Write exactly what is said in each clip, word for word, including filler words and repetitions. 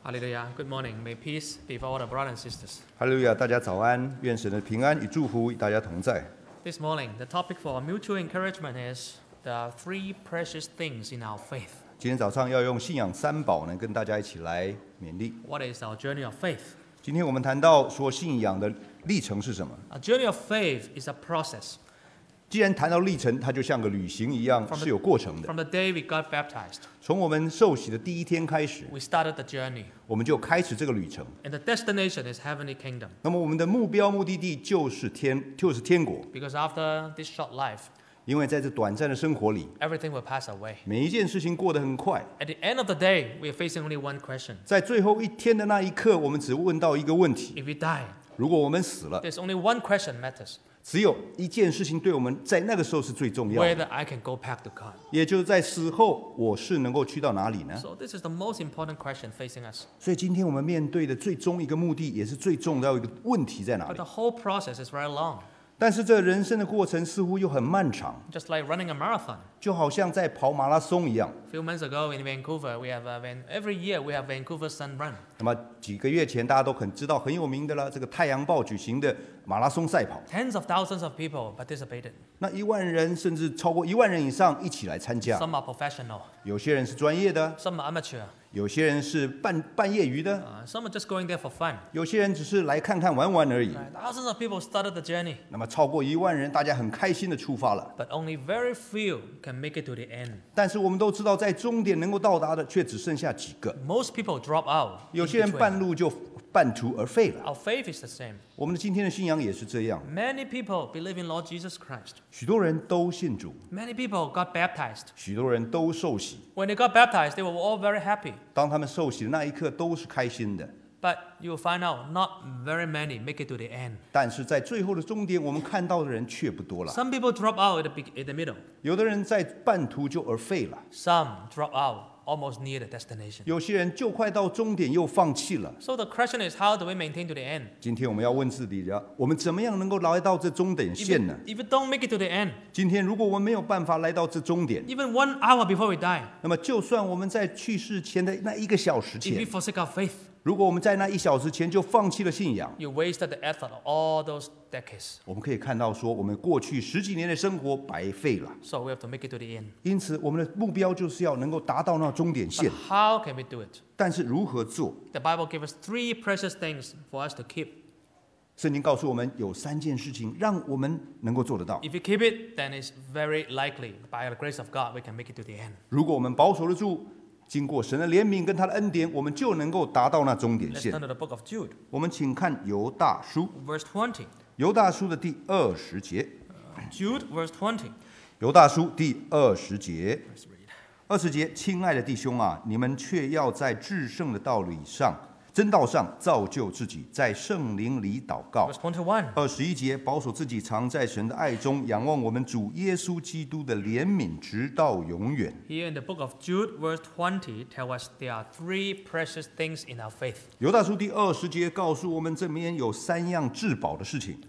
Hallelujah. Good morning. May peace be for all the brothers and sisters. 哈利路亚，大家早安，愿神的平安与祝福与大家同在。 This morning, the topic for mutual encouragement is the three precious things in our faith. 今天早上要用信仰三宝呢，跟大家一起来勉励。 What is our journey of faith? 今天我们谈到说信仰的历程是什么？ A journey of faith is a process. 既然谈到历程，它就像个旅行一样， From the- 是有过程的。 From the day we got baptized, 从我们受洗的第一天开始， we started the journey. 我们就开始这个旅程。 And the destination is heavenly kingdom. 那么我们的目标、目的地就是天，就是天国。 Because after this short life, 因为在这短暂的生活里， everything will pass away. 每一件事情过得很快。 At the end of the day, we are facing only one question. 在最后一天的那一刻，我们只问到一个问题： If we die, 如果我们死了， there's only one question matters. 只有一件事情对我们在那个时候是最重要的， Whether I can go back to God. 也就是在死后我是能够去到哪里呢？ So this is the most important question facing us. 所以今天我们面对的最终一个目的，也是最重要一个问题在哪 But 里 the？whole process is very long, 但是这人生的过程似乎又很漫长， just like running a marathon. 就好像在跑马拉松一样。 A few months ago in Vancouver, we have uh, Van- every year we have Vancouver Sun Run. 那么几个月前，大家都很知道很有名的了，这个太阳报举行的马拉松赛跑， Tens of thousands of people participated. 那一万人甚至超过一万人以上一起来参加。 Some are professional, 有些人是专业的， some are amateur, 有些人是半半业余的， uh, some are just going there for fun. 有些人只是来看看玩玩而已。 Right? Thousands of people started the journey, 那么超过一万人，大家很开心的出发了。 but only very few can make it to the end. 但是我们都知道，在终点能够到达的却只剩下几个， Most people drop out. 有 in 些人 between. 半路就半途而废了。 Our faith is the same. 我们的今天的信仰也是这样， Many people believe in Lord Jesus Christ. 许多人都信主， Many people got baptized. 许多人都受洗。 When they got baptized, they were all very happy. 当他们受洗的那一刻，都是开心的。 But you will find out not very many make it to the end. 但是在最后的终点，我们看到的人却不多了。 Some people drop out at the, be- at the middle. 有的人在半途就而废了， Some drop out almost near the destination. 有些人就快到终点又放弃了。 So the question is, how do we maintain to the end? 今天我们要问自己的：我们怎么样能够来到这终点 If 线 you, 呢？ if you don't make it to the end, 今天如果我们没有办法来到这终点， even one hour before we die, 那么就算我们在去世前的那一个小时 if we 前， forsake our faith, 如果我们在那一小时前就放弃了信仰， you wasted the effort of all those decades. 我们可以看到说，我们过去十几年的生活白费了。 So we have to make it to the end. 因此，我们的目标就是要能够达到那终点 But 线。 how can we do it? 但是如何做？ The Bible gives us three precious things for us to keep. 圣经告诉我们有三件事情让我们能够做得到。 If we keep it, then it's very likely, by the grace of God, we can make it to the end. 如果我们保守得住，经过神的怜悯跟他的恩典，我们就能够达到那终点 Let's 线 turn。to the book of Jude, 我们请看犹大书， verse twenty. 犹大书的第二十节。 Jude, verse twenty. 犹大书第二十节， Let's read. 二十节，亲爱的弟兄啊，你们却要在至圣的道理上、真道上造就自己，在圣灵里祷告 Verse。twenty-one. 二十一节，保守自己常在神的爱中，仰望我们主耶稣基督的怜悯，直到永远。 Here in the book of Jude, verse twenty, tell us there are three precious things in our faith. 犹大书第二十节告诉我们，这里面有三样至宝的事情。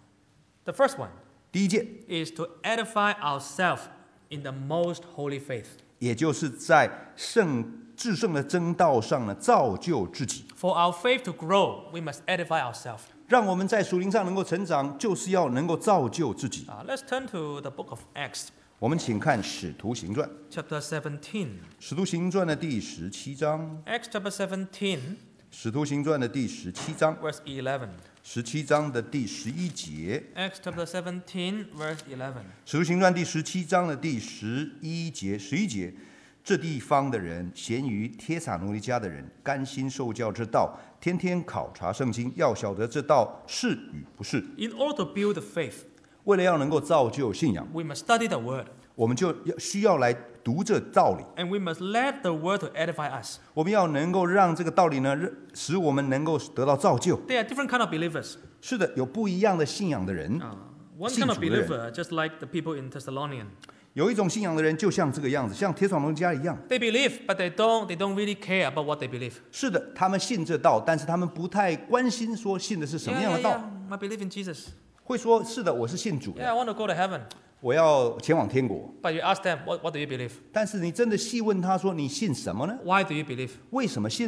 The first one 第一件， is to edify ourselves in the most holy faith. 也就是在圣至圣的真道上呢，造就自己。 For our faith to grow, we must edify ourselves. 让我们在属灵上能够成长，就是要能够造就自己。 Uh, let's turn to the book of Acts, 我们请看《使徒行传》，《 chapter seventeen. 使徒行传》的第十七章，《 Acts chapter seventeen, 使徒行传》的第十七章， verse eleven. 十七章的第十一节，《 Acts chapter seventeen, verse eleven. 使徒行传》第十七章的第十一节，十一节。这地方的人，咸于帖撒罗尼迦的人，甘心受教之道，天天考察圣经，要晓得这道是与不是。 In order to build the faith, 为了要能够造就信仰， we must study the word, 我们就要需要来读这道理。 and we must let the word to edify us. 我们要能够让这个道理呢，使我们能够得到造就。 There are different kind of believers. 是的，有不一样的信仰的人。 Uh, one 信 kind of 主的人。 believer, just like the people in Thessalonian. 有一种信仰的人就像这个样子，像铁闯龙家一样。 They believe, but they don't, they don't really care about what they believe. 是的，他们信这道，但是他们不太关心说信的是什么 Yeah, 样 yeah, 的道。 yeah. I believe in Jesus. 会说是的，我是信主 Yeah, 的， I want to go to heaven. 我要前往天国。 But you ask them, what, what do you believe? 但是你真的细问他说你信什么呢？ Why do you believe? 为什么信呢？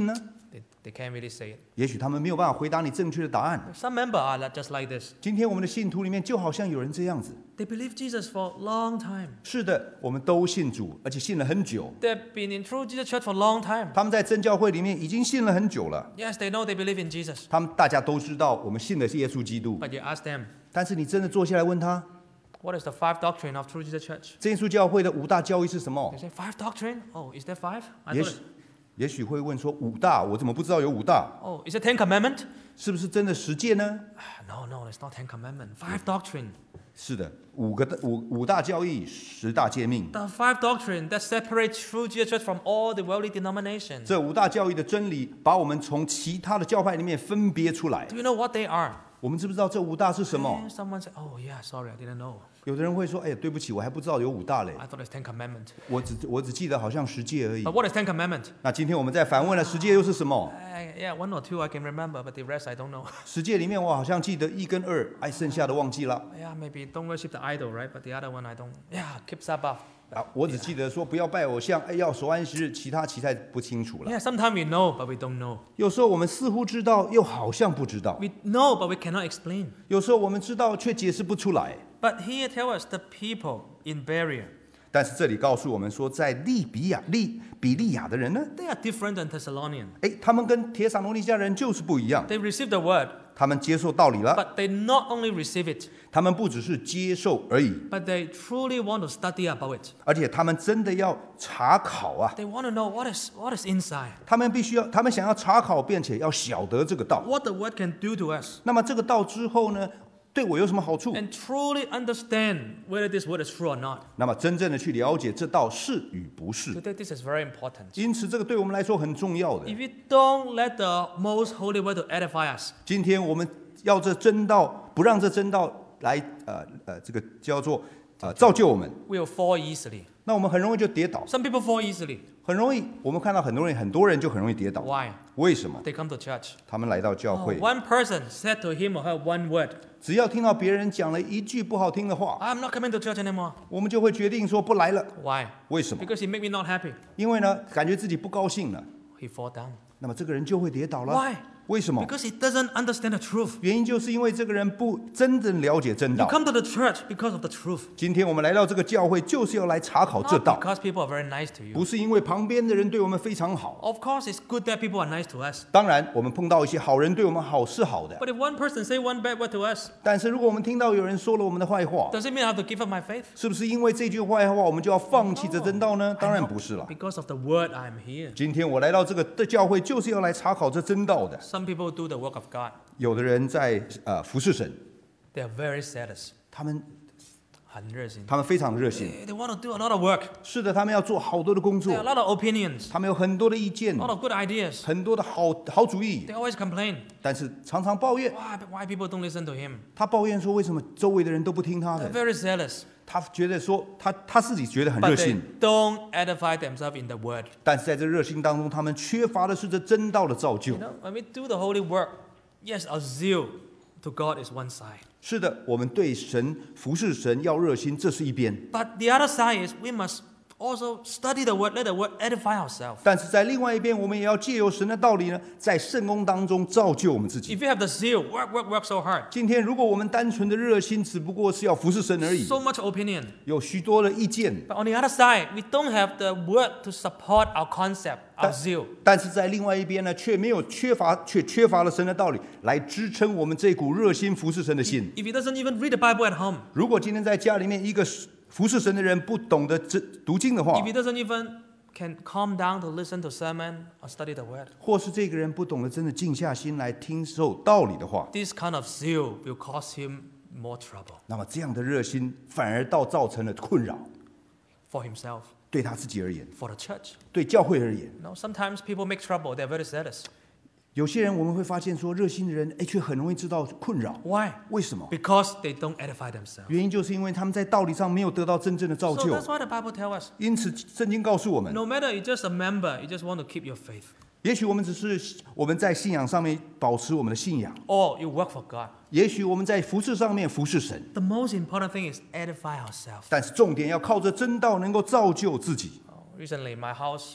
They, they can't really say it. 也许他们没有办法回答你正确的答案。 Some members are like- just like this. 今天我们的信徒里面就好像有人这样子。 They believe Jesus for a long time. 是的，我们都信主，而且信了很久。 They've been in True Jesus Church for a long time. 他们在真教会里面已经信了很久了。 Yes, they know they believe in Jesus. 他们大家都知道，我们信的是耶稣基督。 But you ask them, 但是你真的坐下来问他， what is the five doctrine of True Jesus Church? 真耶稣教会的五大教义是什么 They？say, five doctrine? Oh, is there five? I 也 thought 许 it, 也许会问说五大，我怎么不知道有五大？ oh, is it Ten Commandment? 是不是真的十诫呢？ No, no, it's not Ten Commandment. Five doctrine. 是的，五个五五大教义，十大诫命。 The five doctrine that separate True Jesus Church from all the worldly denominations. 这五大教义的真理，把我们从其他的教派里面分别出来。 Do you know what they are? 我们知不知道这五大是什么？ Eh, Someone said, oh yeah, sorry, I didn't know. 有的人会说：“哎，对不起，我还不知道有五大嘞， I thought it's Ten Commandment. 我只我只记得好像十诫而已。 But what is Ten Commandment? ” 那今天我们在反问了，十诫又是什么？ Uh, yeah, one or two I can remember, but the rest I don't know. 十诫里面我好像记得一跟二，哎，剩下的忘记了。 Yeah, maybe don't worship the idol, right? But the other one I don't. Yeah, keep Sabbath. 啊，我只记得说不要拜偶像，哎，要守安息日，其他其他不清楚了。 Yeah, sometimes we know, but we don't know. 有时候我们似乎知道，又好像不知道； We know, but we cannot explain. 有时候我们知道，却解释不出来。 But here tell us the people in Berea, 但是这里告诉我们说，在利比亚、利比利亚的人呢， they are different than Thessalonian. 哎，他们跟帖撒罗尼迦人就是不一样， They receive the word, 他们接受道理了， but they not only receive it, 他们不只是接受而已， but they truly want to study about it. 而且他们真的要查考啊， They want to know what is what is inside, 他们必须要，他们想要查考，并且要晓得这个道。 what the word can do to us, 那么这个道之后呢，对我有什么好处？ and truly understand whether this word is true or not. 那么真正的去了解这道是与不是。 Today, this is very important. 因此，这个对我们来说很重要的。 If we don't let the most holy word to edify us, 今天我们要这真道，不让这真道来呃呃，这个叫做呃造就我们， we will fall easily. 那我们很容易就跌倒， Some people fall easily. 很容易。我们看到很多人，很多人就很容易跌倒。 Why? 为什么？ They come to church. 他们来到教 Oh, 会， one person said to him or her one word, 只要听到别人讲了一句不好听的话， I'm not coming to church anymore. 我们就会决定说不来了。 Why? 为什么？ Because he made me not happy. 因为呢，感觉自己不高兴了， He fall down. 那么这个人就会跌倒了。 Why? 为什么？ Because he doesn't understand the truth. 原因就是因为这个人不真正了解真 You 道。 come to the church because of the truth. 今天我们来到这个教会，就是要来查考这 Not 道， because people are very nice to you. 不是因为旁边的人对我们非常好。 Of course, it's good that people are nice to us. 当然，我们碰到一些好人对我们好是好的， But if one person say one bad word to us, 但是如果我们听到有人说了我们的坏话， does it mean I have to give up my faith? 是不是因为这句坏话我们就要放弃这真道呢？当然不是了。 Because of the word I'm here. 今天我来到这个的教会，就是要来查考这真道的。 Some people do the work of God. 有的人在呃服侍神， They are very zealous. 他们很热心。 他们非常热心。 They, they want to do a lot of work. 是的，他们要做好多的工 There are a 作， lot of opinions, 他们有很多的意见 a，lot of good ideas. 很多的好好主意， They always complain. 但是常常抱怨。 Why, why people don't listen to him? 他抱怨说，为什么周围的人都不听他 They're 的？ very zealous, 他觉得说，他他自己觉得很 but 热 they 心， don't edify themselves in the word. 但是在这热心当中，他们缺乏的是这真道的造就 You。know, when we do the holy work, yes, our zeal to God is one side. 是的，我们对神服侍神要热心，这是一边； But the other side is we must also study the word, let the word edify ourselves. 但是在另外一边，我们也要借由神的道理呢，在圣功当中造就我们自己。 If you have the zeal, work, work, work so hard, 今天，如果我们单纯的热心，只不过是要服侍神而已， so much opinion. 有许多的意见， But on the other side, we don't have the word to support our concept, our zeal. 但是在另外一边呢，却没有缺乏，却缺乏了神的道理来支撑我们这股热心服侍神的心。 If he doesn't even read the Bible at home, 如果今天在家里面一个服侍神的人不懂得这读经的话 if，he doesn't even can calm down to listen to sermon or study the word, 或是这个人不懂得真的静下心来听受道理的话， this kind of zeal will cause him more trouble 那么这样的热心反而倒造成了困扰， for himself, 对他自己而言， for the church. 对教会而言。 You know, sometimes people make trouble, they're very zealous. 有些人我们会发现说，热心的人哎，却很容易知道困扰。 Why? 为什么？ Because they don't edify themselves. 原因就是因为他们在道理上没有得到真正的造 So 就。 that's why the Bible tells us, 因此，圣经告诉我们， no matter you're just a member, you just want to keep your faith, 也许我们只是我们在信仰上面保持我们的信仰， or you work for God. 也许我们在服侍上面服侍神， The most important thing is edify ourselves. 但是重点要靠着真道能够造就自己。 Oh, recently, my house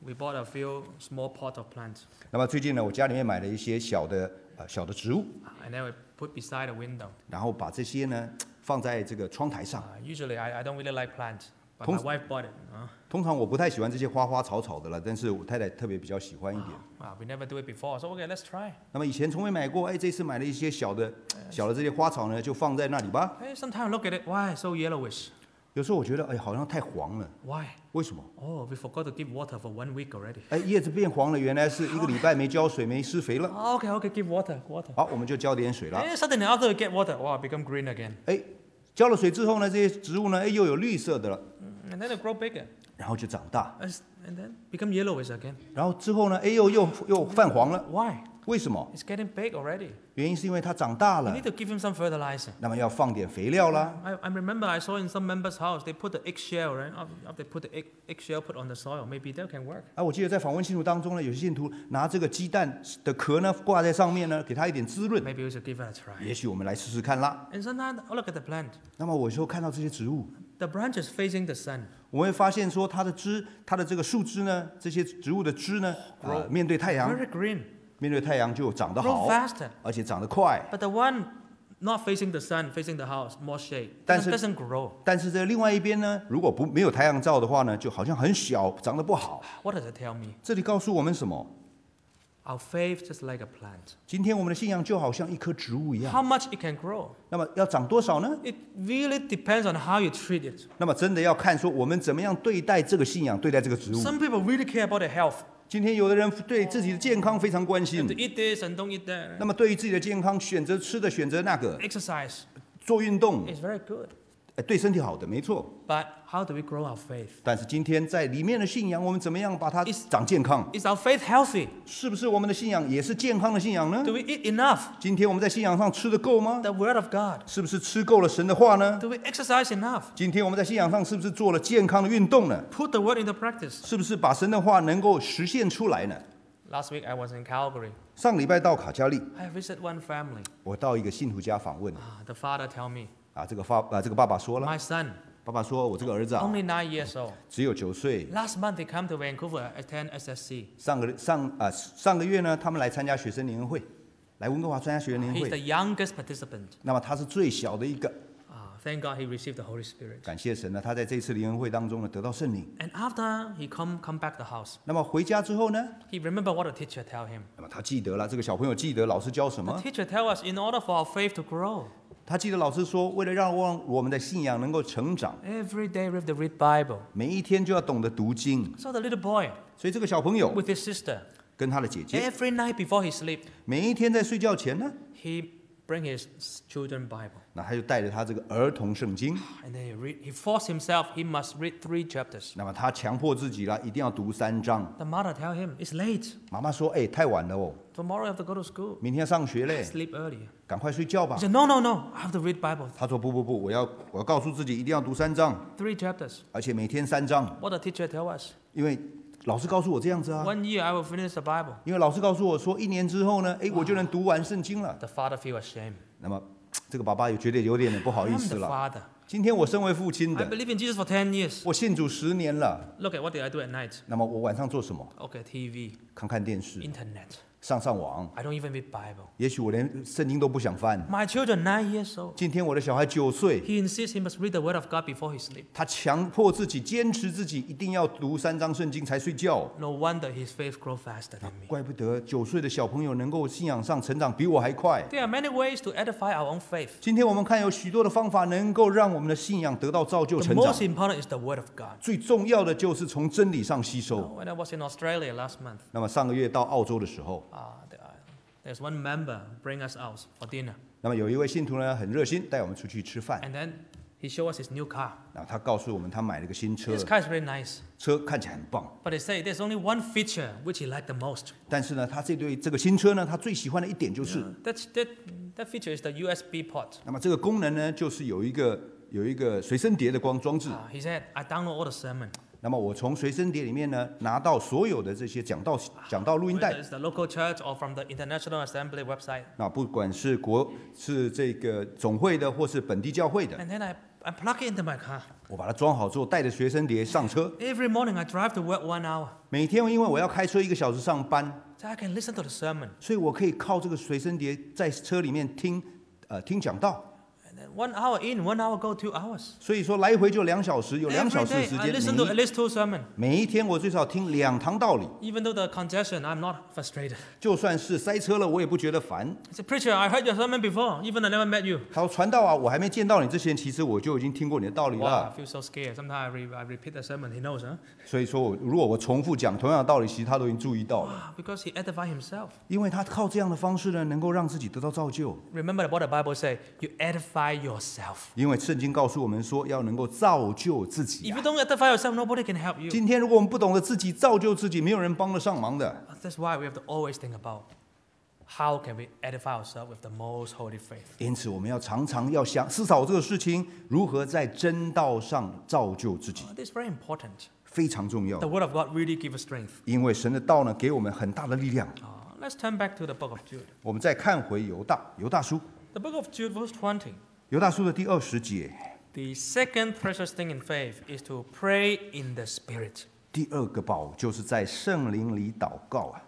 we bought a few small pot of plants, 那么最近呢，我家里面买了一些小的呃小的植物， and then we put beside the window. 然后把这些呢放在这个窗台上。 Uh, usually, I, I don't really like plants, but 通- my wife bought it. Uh, 通常我不太喜欢这些花花草草的了，但是我太太特别比较喜欢一点。 uh, we never do it before, so okay, let's try. 那么以前从未买过，哎，这次买了一些小的小的这些花草呢，就放在那里吧。 Hey, sometimes look at it. Why so yellowish? 有时候我觉得，哎，好像太黄了， Why? 为什么？ Oh, we forgot to give water for one week already. 哎，叶子变黄了，原来是一个礼拜没浇水、没施肥了。 Oh, okay, okay, give water, water. 好，我们就浇点水了。 And suddenly, after we get water, wow, become green again. 哎，浇了水之后呢，这些植物呢，哎，又有绿色的了， And then they grow bigger, 然后就长大， As- and then become yellowish again. 然后之后呢，哎，又又又泛黄了。 Why? 为什么？ It's getting big already. 原因是因为它长大 You 了 need，to give him some fertilizer. 那么要放点肥料啦。 I, I remember I saw in some members' house, they put the eggshell, right? After after they put the egg, eggshell put on the soil, maybe that can work. 啊，我记得在访问信徒当中呢，有些信徒拿这个鸡蛋的壳呢挂在上面呢，给它一点滋润。 Maybe we should give it a try. 也许我们来试试看啦。 And sometimes, oh, look at the plant. 那么我有时候看到这些植物， The branch is facing the sun. 我们会发现说它的枝，它的这个树枝呢，这些植物的枝呢，呃，面对太阳， Very green. 面对太阳就长得 Grow 好， faster. 而且长得快。 But the one not facing the sun, facing the house, more shade, 但 doesn't, 是- doesn't grow. 但是这另外一边呢，如果不没有太阳照的话呢，就好像很小，长得不好。 What does it tell me? 这里告诉我们什么？ Our faith just like a plant. 今天我们的信仰就好像一棵植物一样。 How much it can grow? 那么要长多少呢？ It really depends on how you treat it. 那么真的要看说我们怎么样对待这个信仰，对待这个植物。 Some people really care about their health. 今天有的人对自己的健康非常关 You 心 have to，eat this and don't eat that. 那么对于自己的健康，选择吃的，选择那个， Exercise 做运动， is very good. 哎，对身体好的，没错。 But how do we grow our faith? 但是今天在里面的信仰，我们怎么样把它 Is- 长健康？ Is our faith healthy? 是不是我们的信仰也是健康的信仰呢 Do？we eat enough? 今天我们在信仰上吃的够吗？ The Word of God. 是不是吃够了神的话呢？ Do we exercise enough? 今天我们在信仰上是不是做了健康的运动呢？ Put the Word into practice. 是不是把神的话能够实现出来呢？ Last week I was in Calgary. 上礼拜到卡加利， I visited one family. 我到一个信徒家访问 Ah, the father tell me, 啊，这个发啊这个爸爸说了， my son, 爸爸说我这个儿子啊 only nine years old. 只有九岁， Last month he come to Vancouver attend S S C. 上个上啊上个月呢，他们来参加学生联谊会，来温哥华参加学生联谊 He's the 会， youngest participant. 那么他是最小的一个， Ah, thank God he received the Holy Spirit. 感谢神呢，他在这次联谊会当中呢得到圣灵。 And after he come come back the house, 那么回家之后呢， he remember what the teacher tell him. 那么他记得了，这个小朋友记得老师教什 The 么， teacher tell us in order for our faith to grow, 他记得老师说，为了让我我们的信仰能够成长， every day we have to read Bible. 每一天就要懂得读经。 So the little boy 所以这个小朋友 with his sister, 跟他的姐姐， every night before he sleep, 每一天在睡觉前呢， he bring his children Bible. 那他就带着他这个儿童圣经， And then he read, he forced himself, he must read three chapters. 那么他强迫自己了，一定要读三章。 The mother tell him, it's late. 妈妈说：“哎，太晚了哦， Tomorrow you have to go to school. 明天要上学嘞， Sleep early. 赶快睡觉吧 He。said, no, no, no, I have to read Bible. ” 他说：“不不不，我要我要告诉自己一定要读三章， Three chapters. 而且每天三章， What the teacher tell us? 因为老师告诉我这样子啊。 One year I will finish the Bible. 因为老师告诉我说，一年之后呢，哎，我就能读完圣经了。 The father feel ashamed. 那么这个爸爸也觉得有点不好意 I'm 思 the 了。 father. 今天我身为父亲 I 的， believe in Jesus for ten years. 我信主十年了， Look at what did I do at night? 那么我晚上做什么？ Okay, T V, 看看电视， internet. 上上网， I don't even read Bible. 也许我连圣经都不想翻。 My children nine years old. 今天我的小孩九岁， He insists he must read the Word of God before he sleep. 他强迫自己，坚持自己一定要读三章圣经才睡觉。 No wonder his faith grow faster than me. 怪不得九岁的小朋友能够信仰上成长比我还快。 There are many ways to edify our own faith. 今天我们看有许多的方法能够让我们的信仰得到造就 The 成长 most。important is the Word of God. 最重要的就是从真理上吸收。 When I was in Australia last month, 那么上个月到澳洲的时候， uh, there- there's one member bring us out for dinner. 那么有一位信徒呢很热心，带我们出去吃饭。 And then he showed us his new car. 那他告诉我们他买了个新车 This，car is very nice. 车看起来很棒， But they say there's only one feature which he liked the most. 但是呢，他这对这个新车呢，他最喜欢的一点就是， That, that, that feature is the U S B port. 那么这个功能呢，就是有一个有一个随身碟的光装置。 Uh, he said, I download all the sermon. 那么我从随身碟里面呢拿到所有的这些讲道讲道录音 Whether 带， it's the local church or from the International Assembly website. 那不管是国是这个总会的或是本地教会的， And then I, I plug it into my car. 我把它装好之后，带着随身碟上车。 Every morning I drive to work one hour. 每天因为我要开车一个小时上班， So I can listen to the sermon. 所以我可以靠这个随身碟在车里面听，呃，听讲道。 And then one hour in, one hour go, two hours. 所以说来回就两小时，有两 Every 小时的 day 时 I 间。 listen to at least two sermons. 每一天我最少听两堂道理， Even though the congestion, I'm not frustrated. 就算是塞车了，我也不觉得烦。 I said, Preacher, I heard your sermon before, even I never met you. 他说传道啊，我还没见到你之前，其实我就已经听过你的道理 Wow, I 了。 feel so scared. Sometimes I, re- I repeat the sermon, he knows, huh? 所以说我如果我重复讲同样的道理，其实他都已经注意到了， Wow, because he edified himself. 因为他靠这样的方式呢，能够让自己得到造就。 Remember what the Bible says, you edify yourself. 因为圣经告诉我们说，要能够造就自己 If 啊 you don't edify yourself, nobody can help you. 今天如果我们不懂得自己造就自己，没有人帮得上忙的。 That's why we have to always think about how can we edify ourselves with the most holy faith. 因此，我们要常常要想思考这个事情，如何在真道上造就自己， This is very important. 非常重要 The。Word of God really gives us strength. 因为神的道呢，给我们很大的力量。 Uh, let's turn back to the book of Jude. 我们再看回犹大，犹大书， The book of Jude, verse twenty. 犹大书的第二十节， The second precious thing in faith is to pray in the Spirit. 第二个宝就是在圣灵里祷告啊。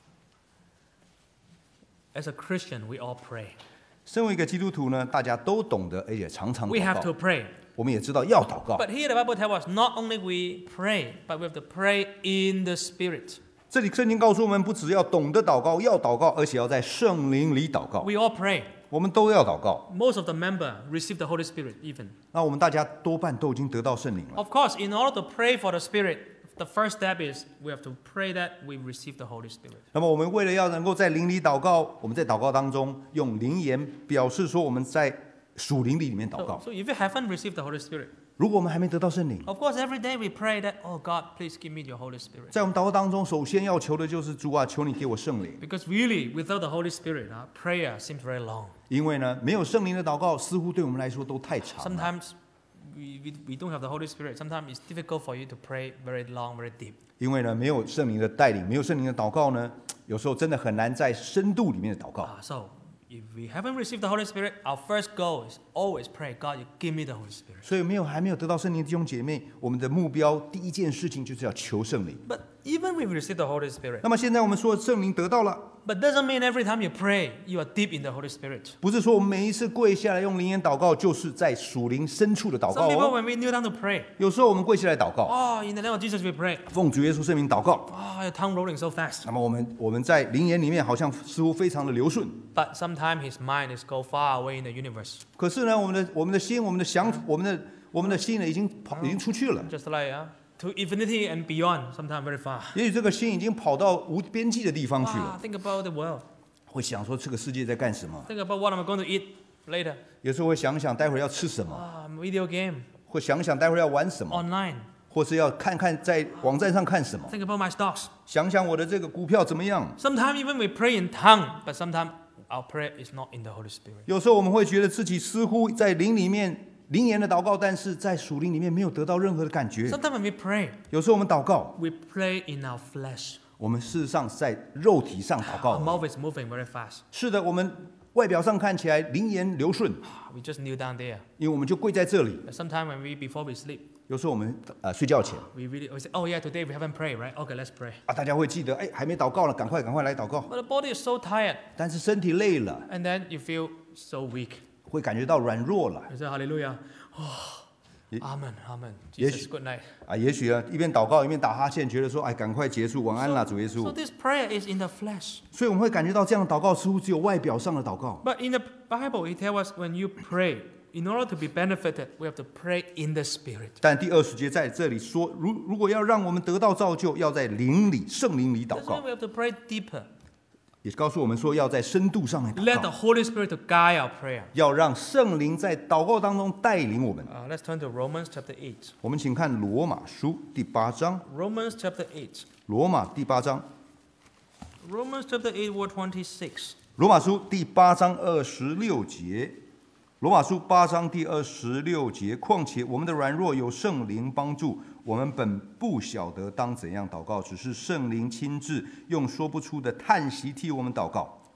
As a Christian, we all pray. 身为一个基督徒呢，大家都懂得，而且常常 We 祷 have to 告。 pray. 我们也知道要祷告。 But here the Bible tells us not only we pray, but we have to pray in the Spirit. 这里圣经告诉我们，不只要懂得祷告，要祷告，而且要在圣灵里祷告。 We all pray. 我们都要祷告。 Most of the members receive the Holy Spirit even. 那我们大家多半都已经得到圣灵了。 Of course, in order to pray for the Spirit, the first step is we have to pray that we receive the Holy Spirit. 那么我们为了要能够在灵里祷告，我们在祷告当中用灵言表示说我们在属灵里里面祷 So, 告。 so if you haven't received the Holy Spirit, 如果我们还没得到圣灵， of course, every day we pray that, oh God, please give me your Holy Spirit. 在我们祷告当中，首先要求的就是主啊，求你给我圣灵。 Because really, without the Holy Spirit, uh, prayer seems very long. 因为呢，没有圣灵的祷告，似乎对我们来说都太长了。 Sometimes we, we, we don't have the Holy Spirit. Sometimes it's difficult for you to pray very long, very deep. 因为呢，没有圣灵的带领，没有圣灵的祷告呢，有时候真的很难在深度里面的祷告。 Uh, so, if we haven't received the Holy Spirit, our first goal is always pray, God, you give me the Holy Spirit. 所以没有还没有得到圣灵的弟兄姐妹，我们的目标第一件事情就是要求圣灵。 But even if we receive the Holy Spirit, 那么现在我们说圣灵得到了， but doesn't mean every time you pray, you are deep in the Holy Spirit. 不是说我们每一次跪下来用灵言祷告，就是在属灵深处的祷 Some 告 people, 哦。 when we kneel down to pray, 有时候我们跪下来祷告， oh, in the name of Jesus we pray. 奉主耶稣圣名祷告。 Oh, your tongue rolling so fast. 那么我们我们在灵言里面好像似乎非常的流顺， But sometimes his mind is go far away in the universe. 可是呢，我们的我们的心，我们的想，我们的我们的心呢，已经跑，已经出去了。 Just like uh, to infinity and beyond, sometimes very far. 也许这个心已经跑到无边际的地方去 Wow, 了， think about the world. 会想说这个世界在干什么？ Think about what am I going to eat later. 有时候会想想待会儿要吃什么， Ah, video game, 会想想待会儿要玩什么， online. 或是要看看在网站上看什么， Think about my stocks. 想想我的这个股票怎么样。 Sometimes even we pray in tongue, but sometimes our prayer is not in the Holy Spirit. 有时候我们会觉得自己似乎在灵里面灵言的祷告，但是在属灵里面没有得到任何的感觉。 Sometimes when we pray, 有时候我们祷告， we pray in our flesh. 我们事实上是在肉体上祷 Our 告。 mouth is moving very fast. 是的，我们外表上看起来灵言流顺， We just kneel down there. 因为我们就跪在这里。 But sometimes when we before we sleep, 有时候我们呃睡觉前 we really we say, oh yeah, today we haven't prayed, right? Okay, let's pray. 啊，大家会记得，哎，还没祷告了，赶快赶快来祷告。 But the body is so tired, 但是身体累了， and then you feel so weak. 会感觉到软弱了 You say Hallelujah. Oh, Amen, Amen. Yes. Jesus, good night. 啊。也许啊，一边祷告一边打哈欠，觉得说，哎，赶快结束，晚安啦，主耶 So 稣。 this prayer is in the flesh. 所以我们会感觉到这样的祷告似乎只有外表上的祷告。 But in the Bible, it tells us when you pray, in order to be benefited, we have to pray in the Spirit. 但第二十节在这里说，如如果要让我们得到造就，要在灵里、圣灵里祷 That's why 告， we have to pray deeper. 也告诉我们说要在深度上面祷 Let the 告， Holy Spirit to guide our prayer. 要让圣灵在祷告当中带领我们。 Uh, let's turn to Romans chapter eight. 我们请看罗马书第八章， Romans chapter eight. 罗马第八章， Romans chapter eight, verse twenty-six. 罗马书第八章二十六节，罗马书八章第二十六节，况且我们的软弱有圣灵帮助，我们本不晓得当怎样祷告，只是圣灵亲自用说不出的叹息替我们祷告。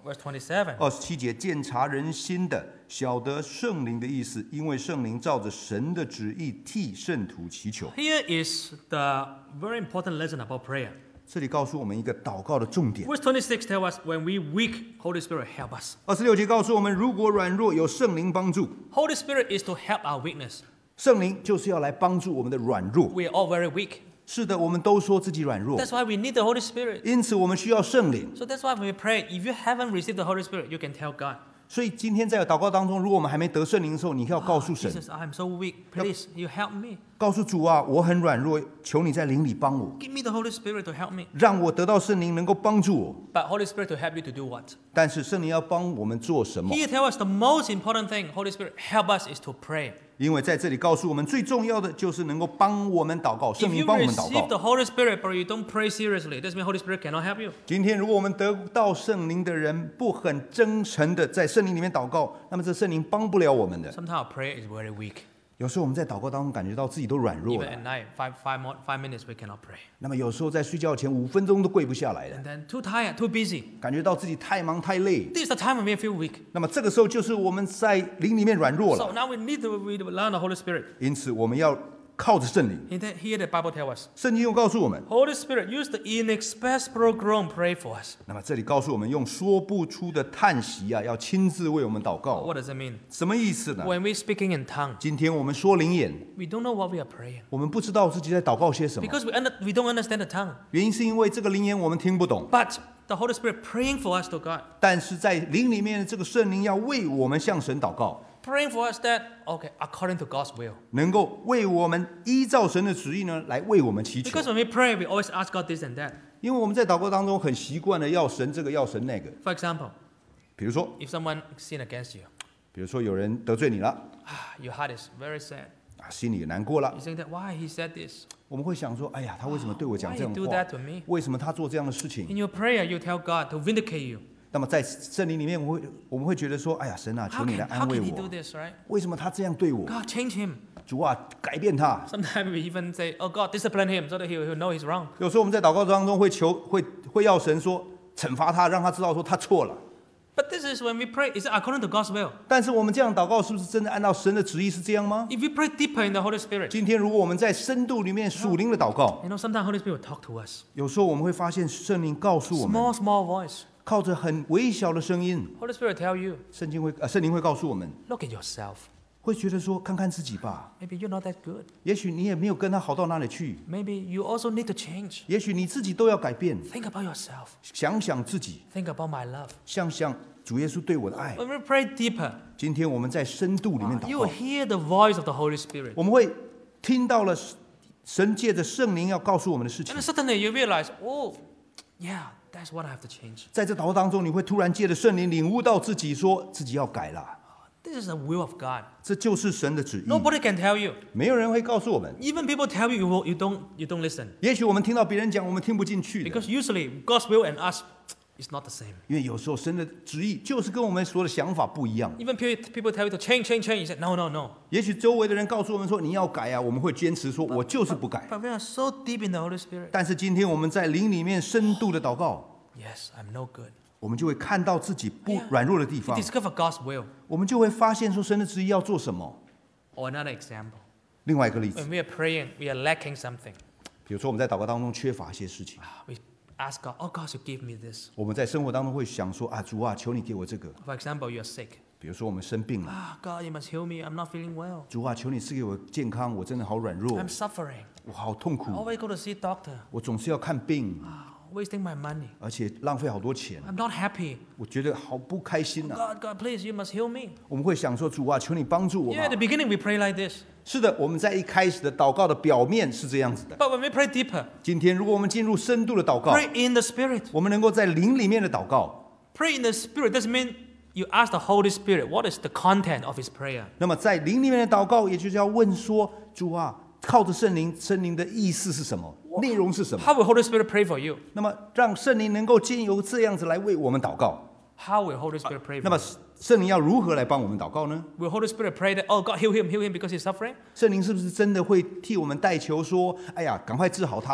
Verse twenty-seven. 二十七节，鉴察人心的，晓得圣灵的意思，因为圣灵照着神的旨意替圣徒祈求。 Here is the very important lesson about prayer. 这里告诉我们一个祷告的重点。 Verse twenty-six tells us when we weak, Holy Spirit help us. 二十六节告诉我们，如果软弱，有圣灵帮助。 Holy Spirit is to help our weakness. 圣灵就是要来帮助我们的软弱。 We are all very weak. 是的，我们都说自己软弱， That's why we need the Holy Spirit. 因此我们需要圣灵。 So that's why when we pray, if you haven't received the Holy Spirit, you can tell God, 所以今天在祷告当中，如果我们还没得圣灵的时候，你要告诉神， Jesus, I'm so weak. Please, you help me. 告诉主啊，我很软弱，求你在灵里帮我， Give me the Holy Spirit to help me. 让我得到圣灵能够帮助我。 But Holy Spirit to help you to do what? 但是圣灵要帮我们做什么？ Here tell us the most important thing Holy Spirit help us is to pray. 因为在这里告诉我们，最重要的就是能够帮我们祷告， If 圣灵 you 帮我们祷 receive 告。 the Holy Spirit but you don't pray seriously, that means Holy Spirit cannot help you. 今天如果我们得到圣灵的人不很真诚的在圣灵里面祷告，那么这圣灵帮不了我们的。 Sometimes our prayer is very weak. 有时候我们在祷告当中感觉到自己都软弱 Even 了， at night, five, five, more, five minutes we cannot pray. 那么有时候在睡觉前五分钟都跪不下来了， And then too tired, too busy. 感觉到自己太忙太累。 This is the time when we feel weak. 那么这个时候就是我们在灵里面软弱 So 了， now we need to we learn the Holy Spirit. 因此我们要靠着圣灵。 And then here the Bible tells us, 圣经又告诉我们， Holy Spirit use the inexpressible groan pray for us. 那么这里告诉我们，用说不出的叹息啊，要亲自为我们祷告。 What does it mean? 什么意思呢？ When we're speaking in tongue, 今天我们说灵言， we don't know what we are praying 我们不知道自己在祷告些什么， because we, under, we don't understand the tongue. 原因是因为这个灵言我们听不懂。 But the Holy Spirit praying for us to God, 但是在灵里面，这个圣灵要为我们向神祷告， praying for us that, okay, according to God's will. 能够为我们依照神的旨意呢，来为我们祈求。 Because when we pray, we always ask God this and that. 因为我们在祷告当中很习惯的要神这个要神那个。 For example, 比如说， if someone sin against you, 比如说有人得罪你了 ah, your heart is very sad. 啊，心里也难过了 You，think that why he said this? 我们会想说，哎呀，他为什么对我讲 Why 这 he 样 do 的 that 话？ to me? 为什么他做这样的事情？ In your prayer, you tell God to vindicate you. 那么在圣灵里面，我会我们会觉得说，哎呀，神啊， How 求你来 can, how 安慰 can he do 我。 this, right? 为什么他这样对我？ God, change him. 主啊，改变他。 Sometimes we even say, oh God, discipline him so that he'll, he'll know he's wrong. 有时候我们在祷告当中会求，会会要神说惩罚他，让他知道说他错了。 But this is when we pray, is it according to God's will? 但是我们这样祷告，是不是真的按照神的旨意是这样吗？ If we pray deeper in the Holy Spirit, 今天如果我们在深度里面属灵的祷告， you know, sometimes Holy Spirit will talk to us. 有时候我们会发现圣灵告诉我们， Small, small voice. 靠着很微小的声音， Holy Spirit tell you, 圣经会呃圣灵会告诉我们， look at yourself. 会觉得说看看自己吧， Maybe you're not that good. 也许你也没有跟他好到哪里去， Maybe you also need to change. 也许你自己都要改变， Think about yourself. 想想自己， Think about my love. 想想主耶稣对我的爱。 When we pray deeper, 今天我们在深度里面 you 祷 will 告， hear the voice of the Holy Spirit. 我们会听到了神借着圣灵要告诉我们的事情 And。suddenly you realize, oh, yeah, that's what I have to change. 在这祷告当中，你会突然借着圣灵领悟到自己说自己要改了， This is the will of God. 这就是神的旨意。 Nobody can tell you. 没有人会告诉我们。 Even people tell you, you, will- you don't, you don't listen. 也许我们听到别人讲，我们听不进去的， Because usually God's will and us is not the same. 因为有时候神的旨意就是跟我们所有的想法不一样。 Even pe- people tell you to change, change, change. You say, no, no, no. 也许周围的人告诉我们说你要改啊，我们会坚持说我就是不改。 But we are so deep in the Holy Spirit. 但是今天我们在灵里面深度的祷告， Yes, I'm no good. 我们就会看到自己不 Yeah. 软弱的地 We 方， discover God's will. 我们就会发现说神的旨意要做什么。 Or another example. 另外一个例子， When we are praying, we are lacking something. 比如说我们在祷告当中缺乏一些事情， We ask God, oh God, you give me this. 我们在生活当中会想说啊，主啊，求你给我这个。 For example, you are sick. 比如说我们生病了， Ah, God, you must heal me. I'm not feeling well. 主啊，求你赐给我健康，我真的好软弱， I'm suffering. 我好痛 I 苦， always go to see doctor. 我总是要看病， Ah, wasting my money. 而且浪费好多钱， I'm not happy. 我觉得好不开心啊。 God, God, please, you must heal me. 我们会想说，主啊，求你帮助我 Yeah, at 吧 the。beginning we pray like this. 是的，我们在一开始的祷告的表面是这样子的。 But when we pray deeper, 今天如果我们进入深度的祷告， pray in the Spirit. 我们能够在灵里面的祷告， Pray in the Spirit doesn't mean you ask the Holy Spirit what is the content of his prayer. 那么在灵里面的祷告，也就是要问说，主啊，靠着圣灵，圣灵的意思是什么，内容是什么？ How will Holy Spirit pray for you? 那么让圣灵能够经由这样子来为我们祷告。 How will Holy Spirit pray 那 for 么 you? 圣灵要如何来帮我们祷告呢？ Will Holy Spirit pray that, oh God, heal him, heal him because he's suffering? 圣灵是不是真的会替我们代求说，哎呀，赶快治好他吧？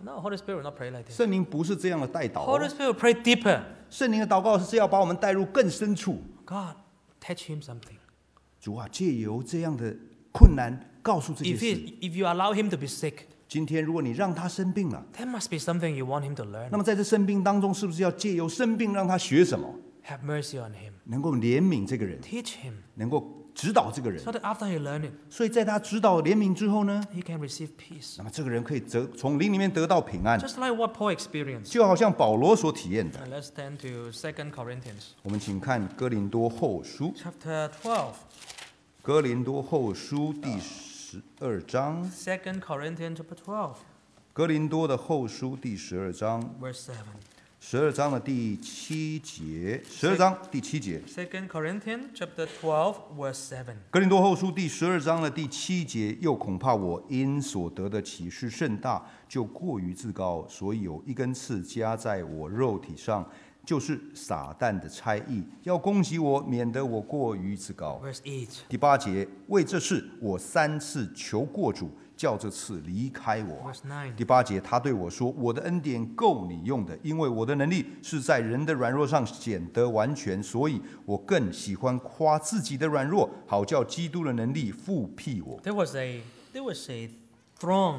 No, Holy Spirit will not pray like this. 圣灵不是这样的带导、 Holy 哦， Spirit will pray deeper. 圣灵的祷告是要把我们带入更深处。 God, teach him something. 主啊，借由这样的困难告诉这件 If 事。 he, if you allow him to be sick, 今天如果你让他生病了， there must be something you want him to learn. 那么在这生病当中，是不是要借由生病让他学什么？ Have mercy on him. 能够怜悯这个人， Teach him 能够指导这个人。 so that after he learn it, 所以在他指导怜悯之后呢， he can receive peace. 那么这个人可以得从灵里面得到平安， Just like what Paul experienced. 就好像保罗所体验的。 And let's turn to Second Corinthians 我们请看哥林多后书， chapter twelve. 哥林多后书第十二章， Second Corinthians chapter twelve, 哥林多的后书第十二章， verse seven. 十二章的第七节，十二章第七节， Second Corinthians chapter twelve, verse seven. 哥林多后书第十二章的第七节，又恐怕我因所得的启示甚大，就过于自高，所以有一根刺加在我肉体上，就是撒旦的差役，要攻击我，免得我过于自高。 Verse eight. 第八节，为这事我三次求过主，叫这刺离开我。 Verse nine. 第八节，他对我说：“我的恩典够你用的，因为我的能力是在人的软弱上显得完全，所以我更喜欢夸自己的软弱，好叫基督的能力复辟我。 There was a there was a thorn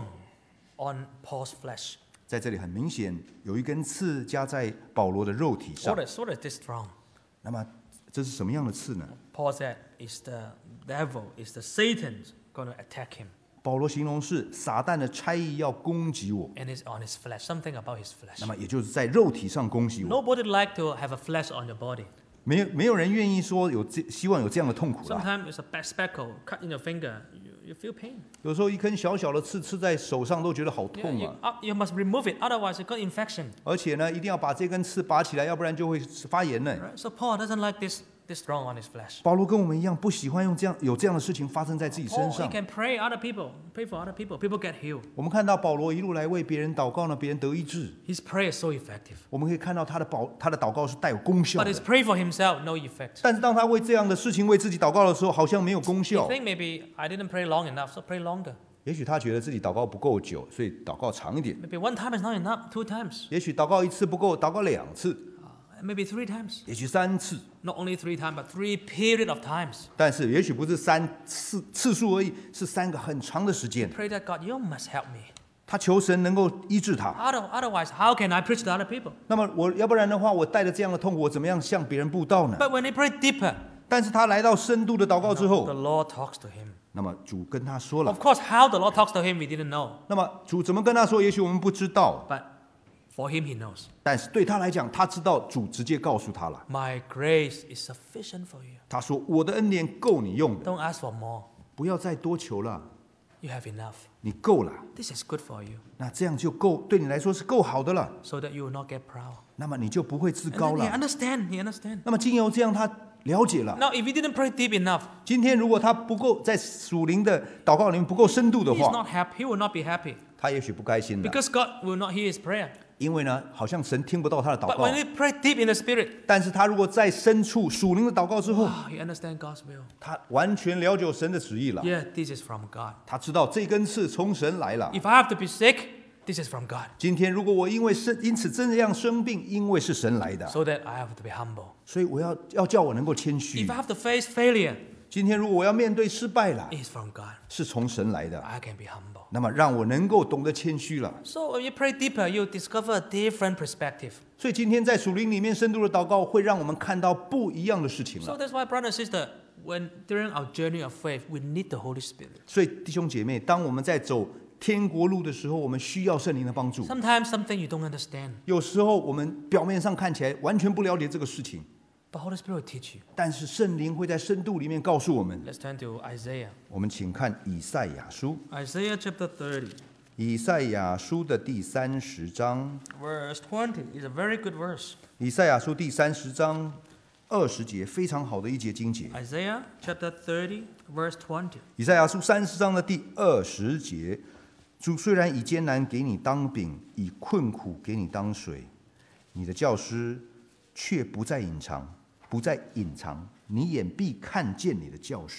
on Paul's flesh. ” 在这里很明显，有一根刺加在保罗的肉体上 What。is what is this thorn? 那么这是什么样的刺呢？ Paul said, "It's the devil, it's the Satan going to attack him, 保罗形容是撒旦的差役要攻击我， and it's on his flesh, something about his 那 flesh." 么也就是在肉体上攻击我。 Nobody like to have a flesh on your body. 没有没有人愿意说有这希望有这样的痛苦啦。 Sometimes it's a bad speckle cut in your finger. You, you feel pain. 有时候一根小小的刺刺在手上都觉得好 Yeah, 痛 you, 啊！ uh, you must remove it, otherwise you got infection. 而且呢，一定要把这根刺拔起来，要不然就会发炎呢。 Right? So Paul doesn't like this this thorn on his flesh. 保罗跟我们一样，不喜欢用这样有这样的事情发生在自己 Paul, 身 he 上。 can pray other people, pray for other people. People get healed. 我们看到保罗一路来为别人祷告呢，别人得医治。 His prayer is so effective. 我们可以看到他的祷他的祷告是带有功效 But 的 his。pray for himself, no effect. 但是当他为这样的事情为自己祷告的时候，好像没有功 You 效。 think maybe I didn't pray long enough, so pray longer. 也许他觉得自己祷告不够久，所以祷告长一点。 Maybe one time is not enough, two times, 也许祷告一次不够，祷告两次， uh, maybe three times. 也许三次。 Not only three times, but three period of times. 但是也许不是三次次数而已，是三个很长的时间。 Pray that God, you must help me. 他求神能够医治他。 Other- Otherwise, how can I preach to other people? 那么我要不然的话，我带着这样的痛苦，我怎么样向别人布道呢？ But when he prayed deeper, 但是他来到深度的祷告之 the 后， Lord talks to him. 那么主跟他说了 Of。course, how the Lord talks to him, we didn't know. 那么主怎么跟他说？也许我们不知道， But for him, he knows. 但是对他来讲，他知道主直接告诉他了。 My grace is sufficient for you. 他说：“我的恩典够你用的， Don't ask for more. 不要再多求了， You have enough. 你够了。 This is good for you, 那这样就够，对你来说是够好的了。 so that you will not get proud. 那么你就不会自 And 高 then he 了。 understand. He understand. 那么经由这样，他了解了。 Now, if he didn't pray deep enough, 今天如果他不够在属灵的祷告里面不够深度的 he is 话， not happy. He will not be happy 他也许不开心的， because God will not hear his prayer. 因为呢，好像神听不到他的祷 But 告 when。he pray deep in the spirit, 但是他如果在深处属灵的祷告之后， ah, he understand God's will. 他完全了解神的旨意了。 Yeah, this is from God. 他知道这根刺从神来了。 If I have to be sick, this is from God, 今天如果我因为生因此这样生病，因为是神来的， so that I have to be humble. 所以我要要叫我能够谦虚 If。I have to face failure, 今天如果我要面对失败了， it is from God. 是从神来的， I can be humble. 那么让我能够懂得谦虚了。 So when you pray deeper, you discover a different perspective. 所以今天在属灵里面深度的祷告，会让我们看到不一样的事情 So 了。 that's why, brother and sister, when during our journey of faith, we need the Holy Spirit. 所以弟兄姐妹，当我们在走天国路的时候，我们需要圣灵的帮助。 Sometimes something you don't understand, 有时候我们表面上看起来完全不了解这个事情， but Holy Spirit will teach you. 但是圣灵会在深度里面告诉我们。 Let's turn to Isaiah. 我们请看以赛亚书， Isaiah chapter thirty, 以赛亚书的第三十章， verse twenty is a very good verse. 以赛亚书第三十章二十节，非常好的一节经节。 Isaiah chapter thirty, verse twenty. 以赛亚书三十章的第二十节，主虽然以艰难给你当饼，以困苦给你当水，你的教师却不再隐藏，不再隐藏，你眼必看见你的教师。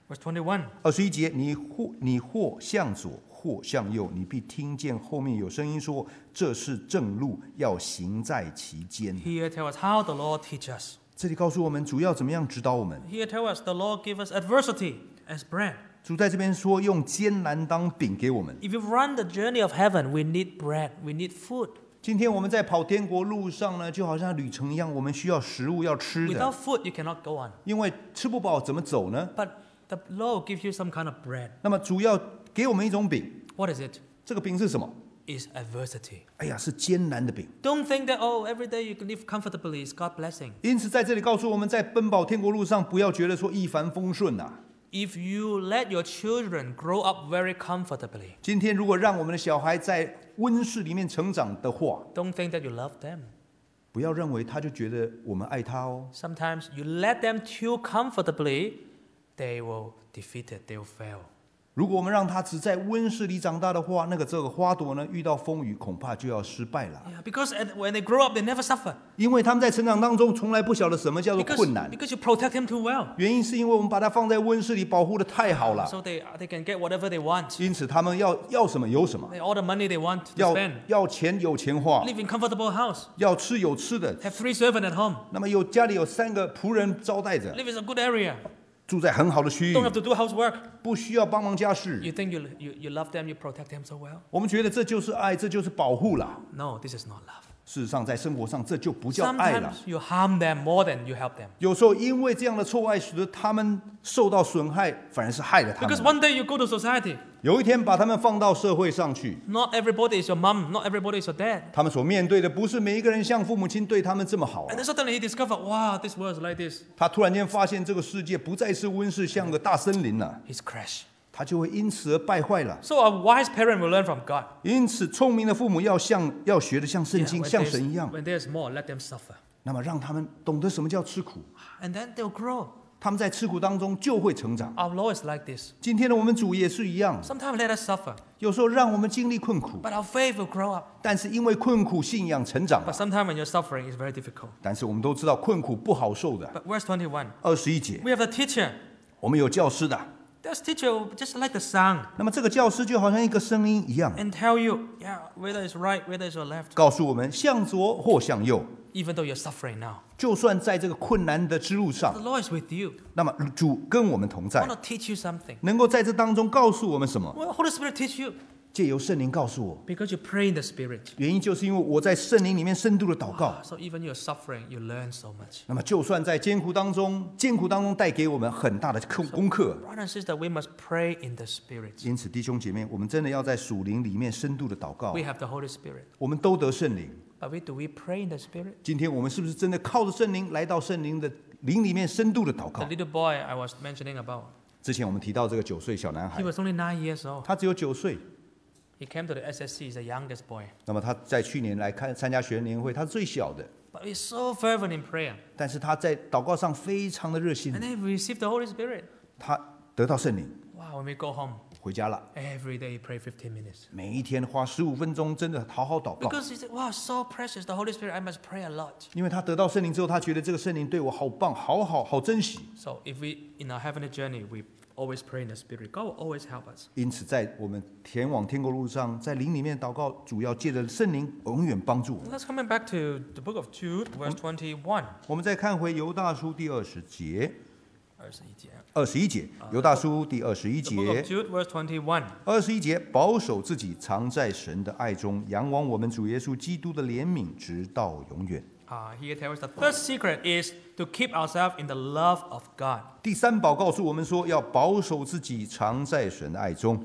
Verse twenty-one. 二十一节，你或你或向左，或向右，你必听见后面有声音说：“这是正路，要行在其间。” Here tell us how the Lord teach us. 这里告诉我们主要怎么样指导我们。 Here tell us the Lord give us adversity as bread. 主在这边说，用艰难当饼给我们。 If you run the journey of heaven, we need bread, we need food. 今天我们在跑天国路上呢，就好像旅程一样，我们需要食物要吃 Without 的， food, you cannot go on. 因为吃不饱怎么走呢？ But the Lord gives you some kind of bread. 那么主要给我们一种饼， What is it? 这个饼是什么？ Is adversity. 哎呀，是艰难的饼。 Don't think that, oh, every day you can live comfortably is God's blessing. 因此在这里告诉我们在奔跑天国路上，不要觉得说一帆风顺呐、啊。 If you let your children grow up very comfortably, 今天如果让我们的小孩在温室里面成长的话， don't think that you love them. 不要认为他就觉得我们爱他哦。 Sometimes you let them too comfortably, they will defeat it, they will fail. 如果我们让他只在温室里长大的话，那个这个花朵呢，遇到风雨恐怕就要失败了。 Yeah, because at- when they grow up, they never suffer. 因为他们在成长当中从来不晓得什么叫做 Because, 困难， because you protect them too well. 原因是因为我们把它放在温室里保护的太好了， So they, they can get whatever they want. 因此他们要要什么有什么， They, all the money they want to 要 spend. 要钱有钱花， Live in comfortable house. 要吃有吃的。 Have three servants at home. 那么有家里有三个仆人招待着， Live in a good area. 住在很好的区域 Don't，have to do housework. 不需要帮忙家事。 You think you, you, you love them, you protect them so well? 我们觉得这就是爱，这就是保护了。 No, this is not love. 事实上，在生活上这就不叫爱了 Sometimes。you harm them more than you help them. 有时候因为这样的错爱，使得他们受到损害，反而是害了他 Because 们。 one day you go to society. 有一天把他们放到社会上去， Not everybody is your mom. Not everybody is your dad. 他们所面对的不是每一个人像父母亲对他们这么好、啊 And then suddenly he discovered, wow, this world is like this. 他突然间发现这个世界不再是温室，像个大森林了、 He's crashed. 他就会因此而败坏了。 So a wise parent will learn from God. 因此，聪明的父母要像要学的像圣 Yeah, 经、 when 像 there's- 神一样， when there's more, let them suffer. 那么让他们懂得什么叫吃苦。 And then they'll grow. 他们在吃苦当中就会成长。 Our Lord is like this. 今天的我们主也是一样， Sometimes let us suffer, 有时候让我们经历困苦， but our faith will grow up. 但是因为困苦，信仰成长 But 了。 sometimes when you're suffering, it's very difficult. 但是我们都知道困苦不好受的。 But verse twenty-one, 二十一节， we have a teacher. 我们有教师的， This teacher will just like the sound 那么这个教师就好像一个声音一样， and tell you, yeah, whether it's right, whether it's your left. 告诉我们向左或向右。 Even though you're suffering now, 就算在这个困难的之路 the 上， Lord is with you. 那么主跟我们同 I 在 want，to teach you something. 能够在这当中告诉我们什么？ Well, Holy Spirit teach you 借由圣灵告诉我， because you pray in the Spirit. 原因就是因为我在圣灵里面深度的祷告。 So even you're suffering, you learn so much. 那么就算在艰苦当中，艰苦当中带给我们很大的功功课。 Brother and sister, we must pray in the Spirit. 因此，弟兄姐妹，我们真的要在属灵里面深度的祷告 We。have the Holy Spirit. 我们都得圣灵， But we, do we pray in the Spirit? 今天我们是不是真的靠着圣灵来到圣灵的灵里面深度的祷 The 告？ little boy I was mentioning about, 之前我们提到这个九岁小男 he 孩， was only nine years old. 他只有九岁， He came to the S S C, he's the youngest boy. 那么他在去年来看参加学年会，他是最小的， But he's so fervent in prayer. 但是他在祷告上非常的热心 And，then he received the Holy Spirit. 他得到圣灵， Wow, when we go home, 回家了， every day he pray fifteen minutes. 每一天花十五分钟，真的好好祷告， Because he said, wow, so precious, the Holy Spirit, I must pray a lot. 因为他得到圣灵之后，他觉得这个圣灵对我好棒，好好好珍惜。 So if we, in our heavenly journey, we always pray in the Spirit, God will always help us. 因此，在我们前往天国路上，在灵里面祷告，主要借着圣灵永远帮助我们。 Let's come back to the book of Jude, verse twenty-one. 我们再看回犹大书第二十节、 二十一节。 二十一节，犹大书第二十一 The book of 节， Jude, verse twenty-one. 二十一节，保守自己，藏在神的爱中，仰望我们主耶稣基督的怜悯，直到永远。 Uh, here tells us the third secret is to keep ourselves in the love of God. 第三宝告诉我们说，要保守自己，藏在神的爱中，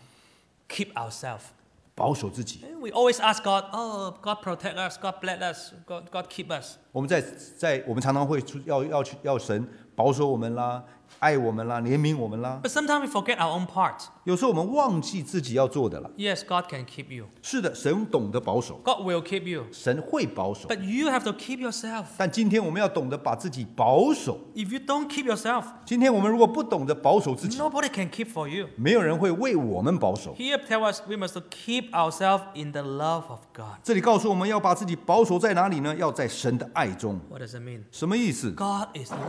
Keep ourselves. 保守自己。 We always ask God, oh, God protect us, God bless us, God, God keep us. 我们在在我们常常会出要要去要神保守我们啦，爱我们啦，怜悯我们啦。 But sometimes we forget our own part. 有时候我们忘记自己要做的了。 Yes, God can keep you. 是的，神懂得保守， God will keep you. 神会保守。 But you have to keep yourself. 但今天我们要懂得把自己保守。 If you don't keep yourself, 今天我们如果不懂得保守自己， nobody can keep for you. 没有人会为我们保守。 Here tell us we must keep ourselves in the love of God. 这里告诉我们要把自己保守在哪里呢？要在神的爱中。 What does it mean? 什么意思？ God is love.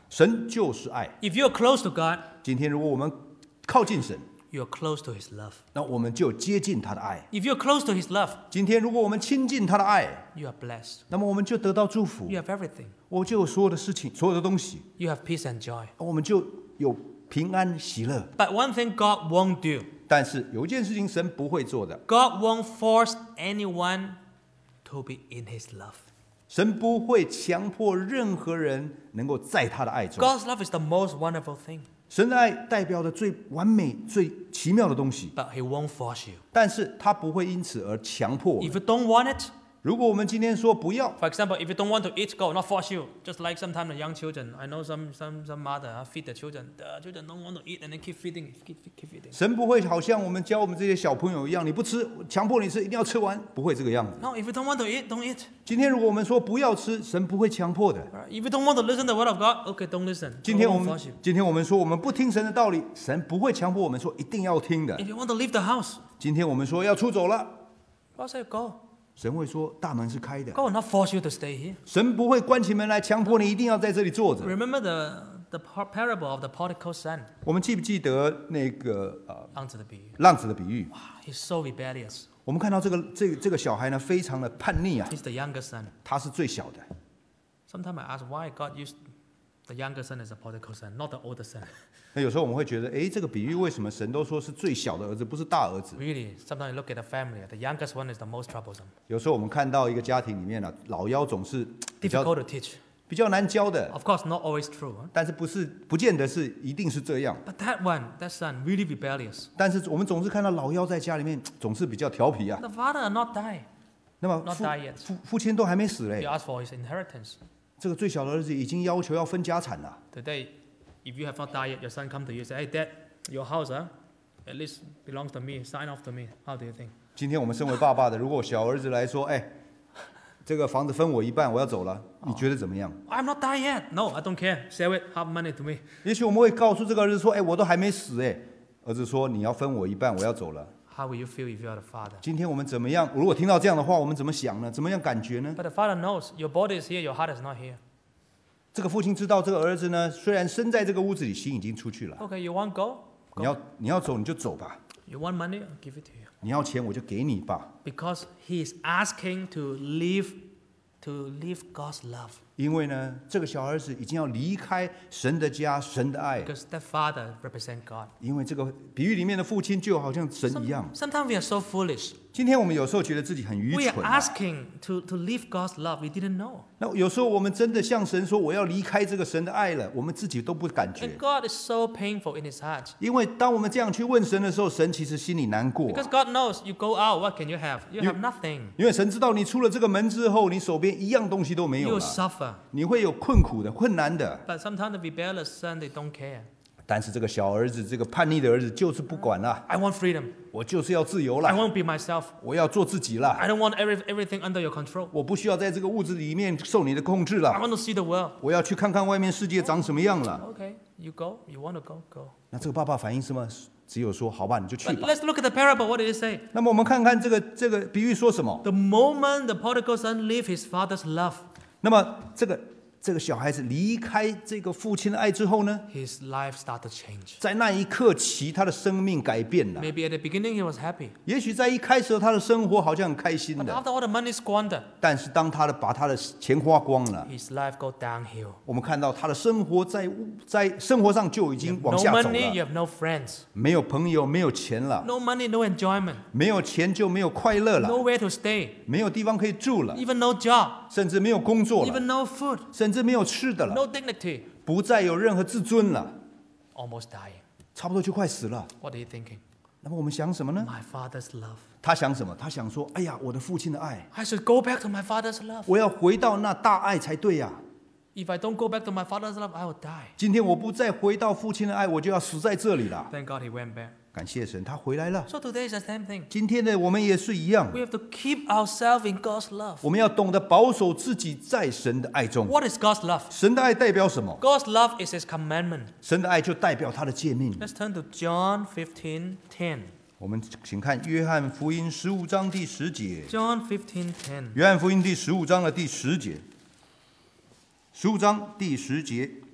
神就是爱。 If you're close to God, 今天如果我们靠近神， you're close to His love. 那我们就接近他的爱。 If you're close to His love, 今天如果我们亲近他的爱， you are blessed. 那么我们就得到祝福， You have everything. 我就有所有的事情，所有的东西， You have peace and joy. 我们就有平安喜乐。 But one thing God won't do, 但是有一件事情神不会做的， God won't force anyone to be in His love. 神不会强迫任何人能够在他的爱中。 God's love is the most wonderful thing, 神的爱代表的最完美、最奇妙的东西， but He won't force you. 但是他不会因此而强迫我们。 If you don't want it, 如果我们今天说不要， for example, if you don't want to eat, God will not force you. Just like sometimes the young children, I know some some some mother uh, feed the children. The children don't want to eat and then keep feeding, keep keep feeding. 神不会好像我们教我们这些小朋友一样，你不吃，强迫你吃，一定要吃完，不会这个样子。 No, if you don't want to eat, don't eat. 今天如果我们说不要吃，神不会强迫的。 Alright? If you don't want to listen to the word of God, okay, don't listen. 今 God 天我 won't 们 force you. 今天我们说我们不听神的道理，神不会强迫我们说一定要听的。 If you want to leave the house, 今天我们说要出走了， God say go. 神会说大门是开的， God will not force you to stay here. 神不会关起门来强迫你一定要在这里坐着。 Remember the the par- parable of the prodigal son. 我们记不记得那个呃浪子的比喻。 浪子的比喻？ He's so rebellious. 我们看到这个这个这个小孩呢，非常的叛逆啊， He's the younger son. 他是最小的。 Sometimes I ask why God used the younger son as a prodigal son, not the older son. 那有时候我们会觉得，哎，这个比喻为什么神都说是最小的儿子，不是大儿子？ Really, sometimes you look at the family, the youngest one is the most troublesome. 有时候我们看到一个家庭里面呢、啊，老幺总是比较 Difficult to teach. 比较难教的， Of course, not always true. Huh? 但是不是不见得是一定是这样。 But that one, that son, really rebellious. 但是我们总是看到老幺在家里面总是比较调皮啊。 The father not die. 那么 Not 父 die yet. 父父亲都还没死 He 嘞， asked for his inheritance. 这个最小的儿子已经要求要分家产了。 Today, if you have not died yet, your son come to you and say, hey, dad, your house, huh? At least belongs to me. Sign off to me. How do you think? 今天我们身为爸爸的，如果小儿子来说，哎，这个房子分我一半，我要走了，你觉得怎么样？ I'm not died yet. No, I don't care. Sell it, half money to me. 也许我们会告诉这个儿子说，哎，我都还没死哎。儿子说你要分我一半，我要走了。 How will you feel if you are the father? 今天我们怎么样？如果听到这样的话，我们怎么想呢？怎么样感觉呢？ But the father knows your body is here, your heart is not here. 这个父亲知道这个儿子呢，虽然身在这个屋子里，心已经出去了。 Okay, you want go? 你要你要走你就走吧， You want money? I'll give it to you. 你要钱我就给你吧。 Because he is asking to live, to live God's love. 因为呢，这个小儿子已经要离开神的家、神的爱。 Because that father represents God. 因为这个比喻里面的父亲就好像神一样。 Sometimes we are so foolish. 今天我们有时候觉得自己很愚 We are 蠢、啊。 asking to, to live God's love. We didn't know. 那有时候我们真的向神说我要离开这个神的爱了，我们自己都不感觉 And。God is so painful in his heart. 因为当我们这样去问神的时候，神其实心里难过。 Because God knows you go out, what can you have? You You- have nothing. 因为神知道你出了这个门之后，你手边一样东西都没 You 有 will 了， suffer. 你会有困苦的、困难的。 But sometimes the rebellious son, they don't care. 但是这个小儿子，这个叛逆的儿子就是不管了， I want freedom. 我就是要自由 I 了， want to be myself. 我要做自己了， I don't want every, everything under your control. 我不需要在这个屋子里面受你的控制 I 了， want to see the world. 我要去看看外面世界长什么样了。 Okay, you go. You want to go, go. 那这个爸爸反应什么？只有说好吧，你就去 But 吧。 let's look at the parable. What did it say? 那么我们看看这个这个比喻说什么？ The moment the prodigal son leave his father's love, 那么这个这个小孩子离开这个父亲的爱之后呢， his life started to change. 在那一刻起，他的生命改变了。 Maybe at the beginning he was happy. 也许在一开始他的生活好像很开心 But 的， after all the money squandered, 但是当他的把他的钱花光了， his life go downhill. 我们看到他的生活在在生活上就已 You 经 have 往 no 下走 money, you 了， have no friends. 没有朋友，没有钱了， No money, no enjoyment. 没有钱就没有快乐了， Nowhere to stay. 没有地方可以住了， Even no job. 甚至没有工作 Even 了， no food. 甚至没有吃的了， No dignity. 不再有任何自尊了， Almost dying. 差不多就快死了。 What are you thinking? 那么我们想什么呢？ My father's love. 他想什么？他想说：“哎呀，我的父亲的爱， I should go back to my father's love. 我要回到那大爱才对呀、 If I don't go back to my father's love, I will die. 今天我不再回到父亲的爱，我就要死在这里了。 Thank God he went back. 感谢神，他回来了。 So today is the same thing. 今天的我们也是一样， We have to keep ourselves in God's love. 我们要懂得保守自己在神的爱中。 What is God's love? 神的爱代表什么？ God's love is his commandment. 神的爱就代表他的诫命。 Let's turn to John fifteen ten. 我们请看约翰福音十五章第十节。 John fifteen ten. 约翰福音第十五章的第十节。十五章第十节，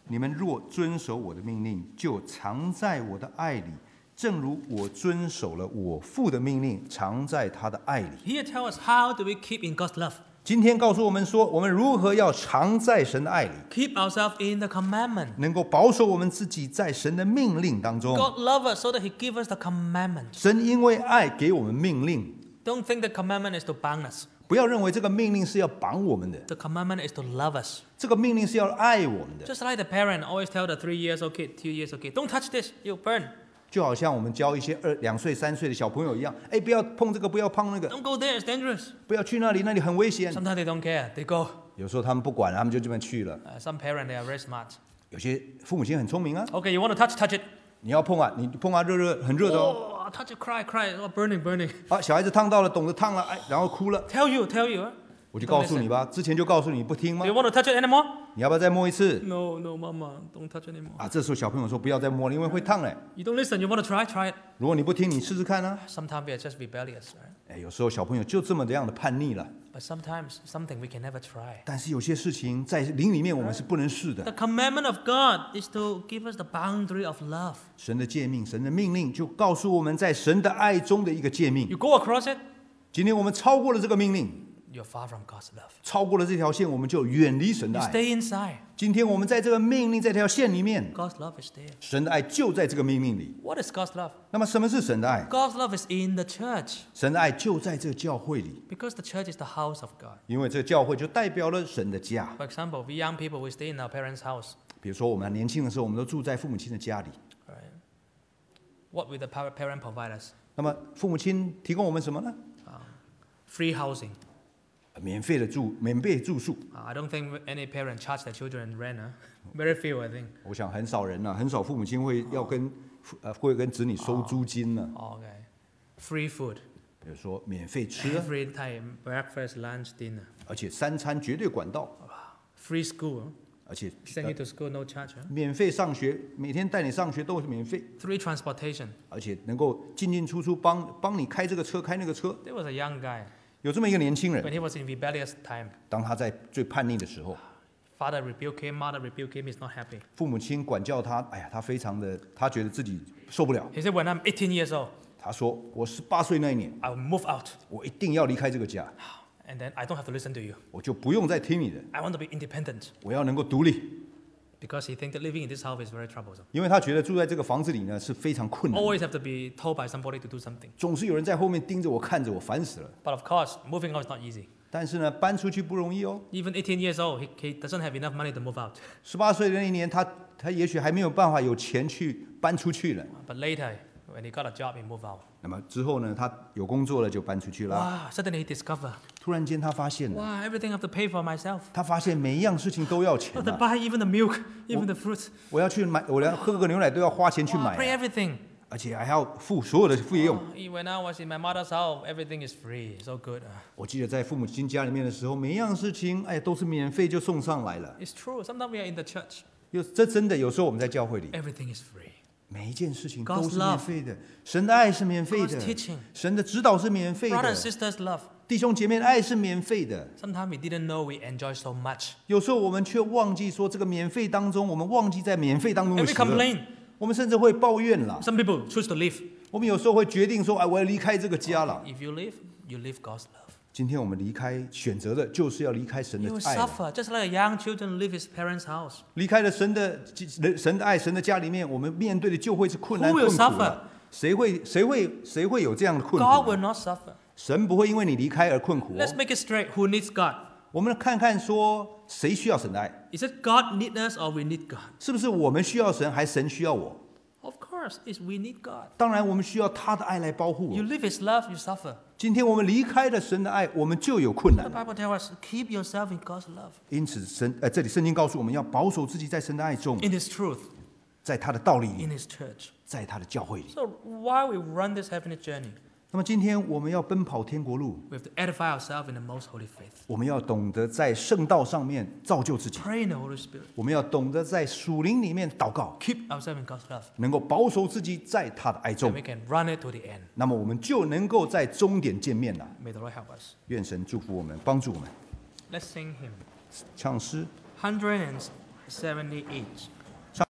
你们若遵守我的命令，就藏在我的爱里，正如我遵守了我父的命令，藏在他的爱里。 Here tell us how do we keep in God's love. 今天告诉我们说，我们如何要藏在神的爱里， Keep ourselves in the commandment. 能够保守我们自己在神的命令当中。 God loves us so that He gives us the commandment. 神因为爱给我们命令， Don't think the commandment is to bind us. 不要认为这个命令是要绑我们的， The commandment is to love us. 这个命令是要爱我们的。 Just like the parent always tell the three years old kid, two years old kid, don't touch this, you'll burn. 就好像我们教一些二两岁、三岁的小朋友一样，哎，不要碰这个，不要碰那个， Don't go there, it's dangerous. 不要去那里，那里很危险。 Sometimes they don't care, they go. 有时候他们不管，他们就这么去了。 Uh, some parents, they are very smart. 有些父母亲很聪明啊， Okay, you want to touch, touch it. 你要碰啊，你碰啊，热热很热的哦。 Oh, touch it, cry, cry. Oh, burning, burning. 啊，小孩子烫到了，懂得烫了，哎，然后哭了， Tell you, tell you. Huh? 我就告诉你吧，之前就告诉你不听吗 Do？you want to touch it anymore? 你要不要再摸一次？ No, no, mama, don't touch it anymore. 啊，这时候小朋友说不要再摸了，因为会烫嘞。 You don't listen, you want to try, try it. 如果你不听，你试试看啊。 Sometimes we are just rebellious, right? 哎，有时候小朋友就这么样的叛逆了。 But sometimes something we can never try. 但是有些事情在灵里面我们是不能试 The 的。 commandment of God is to give us the boundary of love. 神的诫命，神的命令就告诉我们在神的爱中的一个诫命。 You go across it, 今天我们超过了这个命令， you're far from God's love. 超过了这条线，我们就远离神的 You 爱。 stay inside. 今天我们在这个命令这条线里面， God's love is there. 神的爱就在这个命令里。 What is God's love? 那么什么是神的爱？ God's love is in the church 神的爱就在这个教会里， because the church is the house of God. 因为这个教会就代表了神的家。 For example, we young people, we stay in our parents' house. 比如说我们年轻的时候，我们都住在父母亲的家里。 Right? What will the par- parent provide us? 那么父母亲提供我们什么呢？ Free housing. 免费的住，免费住宿。 Uh, I don't think any parent charge their children rent. Huh? Very few, I think. 我想很少人呐、啊，很少父母亲会要跟呃会跟子女收租金呢、 Okay. Free food. 比如说免费吃啊， Every time, breakfast, lunch, dinner. 而且三餐绝对管到， Free school. Huh? 而且、 Send 呃 you to school, no charge. Huh? 免费上学，每天带你上学都是免费， Free transportation. 而且能够进进出出帮帮你开这个车开那个车。 There was a young guy 有这么一个年轻 when 人， he was in rebellious time. 当他在最叛逆的时候， Father rebuked him, mother rebuked him. He's not happy. 父母亲管教他，哎呀，他非常的，他觉得自己受不了。 He said, "When I'm eighteen years old, 他说：“我十八岁那一年， I will move out, 我一定要离开这个家， and then I don't have to listen to you. 我就不用再听你的， I want to be independent." 我要能够独立。” Because he thinks that living in this house is very troublesome. 因为他觉得住在这个房子里呢是非常困难， Always have to be told by somebody to do something. 总是有人在后面盯着我看着我，烦死了。 But of course, moving out is not easy. 但是呢，搬出去不容易哦。 Even eighteen years old, he, he doesn't have enough money to move out. 十八岁的那一年，他他也许还没有办法有钱去搬出去了。 But later, when he got a job, he moved out. 那么之后呢，他有工作了就搬出去了。 Wow, suddenly he discovered, 突然间他发现了， wow, everything I have to pay for myself. 他发现每一样事情都要 I 钱 have to 啊！ buy even the milk, even the fruits. 我要去买，我连喝个牛奶都要花钱去 Wow, 买 pay 啊， everything. 而且还要付所有的费用。 Oh, when I was in my mother's house, everything is free. So good. 我记得在父母亲家里面的时候，每一样事情哎都是免费就送上来了。 It's true. Sometimes we are in the church. 有这真的，有时候我们在教会里， Everything is free. 每一件事情 God's 都是免费的，神的爱是免费 God's 的， teaching. 神的指导是免费 Brother 的 and，sisters love. 弟兄姐妹的爱是免费的。 Sometimes we didn't know we enjoy so much. 有时候我们却忘记说，这个免费当中，我们忘记在免费当中的 And we 喜乐， complain. 我们甚至会抱怨了。 Some people choose to leave. 我们有时候会决定说，哎，我要离开这个家了。 If you leave, you leave God's love. 今天我们离开，选择的就是要离开神的 You will 爱了， suffer, just like a young children leave his parents' house. 离开了神的神的爱，神的家里面，我们面对的就会是困难 Who will 困苦 suffer? 了。谁会谁会谁会有这样的困 God 苦 will 呢？ not suffer. 神不会因为你离开而困苦 Let's 哦。 make it straight. Who needs God? 我们看看说，谁需要神的爱？ Is it God need us or we need God? 是不是我们需要神，还是神需要我？ Of course, it's we need God. 当然，我们需要他的爱来保护 You 我。 leave his love, you suffer. 今天我们离开了神的爱，我们就有困 The 难了。 Bible tells us, keep yourself in God's love, 因此神，呃，这里圣经告诉我们要保守自己在神的爱中， in his truth, 在他的道理里， in his church. 在他的教会里。 So while we run this heavenly journey, 那么今天我们要奔跑天国路， we have to edify ourselves in the most holy faith. 我们要懂得在圣道上面造就自己， Pray in the Holy Spirit. 我们要懂得在属灵里面祷告， Keep ourselves in God's love. 能够保守自己在他的爱 And 中 we，can run it to the end. 那么我们就能够在终点见面了。 May the Lord help us. 愿神祝福我们，帮助我们。 Let's sing hymn. 唱诗 one hundred seventy-eight.